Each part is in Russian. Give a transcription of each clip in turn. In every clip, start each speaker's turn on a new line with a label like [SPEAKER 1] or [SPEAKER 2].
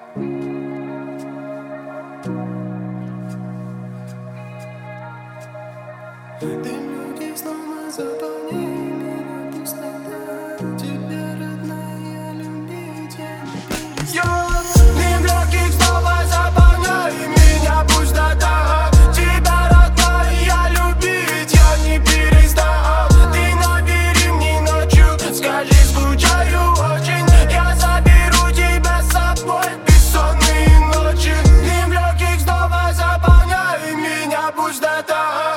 [SPEAKER 1] Дымки снова заполняй меня, пустота. Тебя, родная, любить я не перестану. Дым легких снова заполняй меня, пустота. Тебя, родная, любить я не перестану. Ты набери мне ночью, скажи, скучаю очень. Я заберу тебя с собой в бессонные ночи. Дым легких снова заполняй меня, пустота.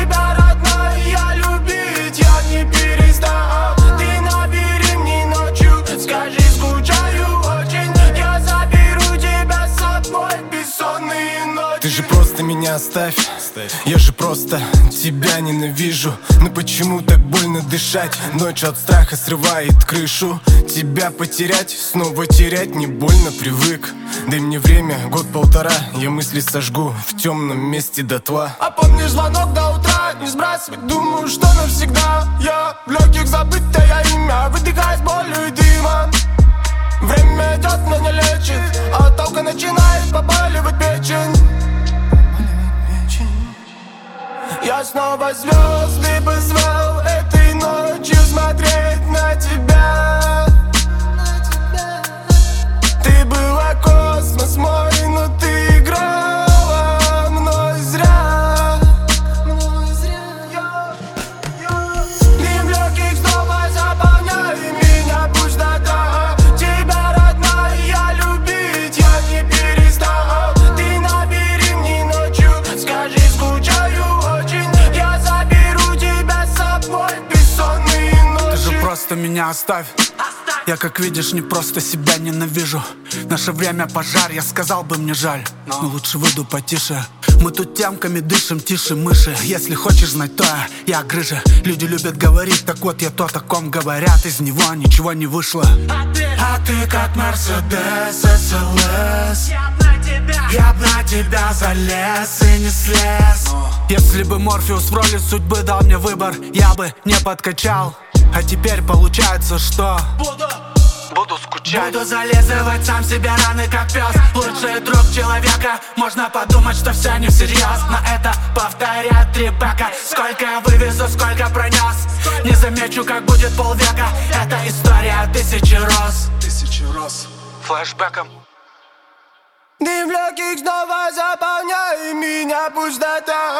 [SPEAKER 2] Ты же просто меня оставь. Я же просто тебя ненавижу. Но почему так больно дышать? Ночью от страха срывает крышу. Тебя потерять, снова терять не больно, привык. Дай мне время, год-полтора, я мысли сожгу в темном месте дотла.
[SPEAKER 1] А помнишь звонок до утра, не сбрасывать, думаю, что навсегда. Я в легких забытое имя, выдыхая с болью и дымом. Время идет, но не лечит, а только начинает побаливать печень. Я снова звезды позвал этой ночью смотреть на тебя. Ты была космос мой, но ты играла мной зря. Дым легких снова заполняй меня, пустота. Тебя, родная, любить я не перестал. Ты набери мне ночью, скажи, скучаю очень. Я заберу тебя с собой в бессонные ночи.
[SPEAKER 3] Ты же просто меня оставь. Я, как видишь, не просто себя ненавижу. Наше время пожар, я сказал бы, мне жаль, но лучше выйду потише. Мы тут темками дышим, тише мыши. Если хочешь знать, то я грыжа. Люди любят говорить, так вот я то, о ком говорят. Из него ничего не вышло. А ты как Мерседес, СЛС. Я б на тебя залез и не слез. Если бы Морфеус в роли судьбы дал мне выбор, я бы не подкачал. А теперь получается, что буду скучать. Буду зализывать сам себе раны, как пес. Лучший друг человека. Можно подумать, что все не всерьез, но это повторяет Ребекка. Сколько я вывезу, сколько пронес. Не замечу, как будет полвека. Это история тысячи роз. Флэшбэком.
[SPEAKER 1] Дым легких снова заполняй меня, пустота.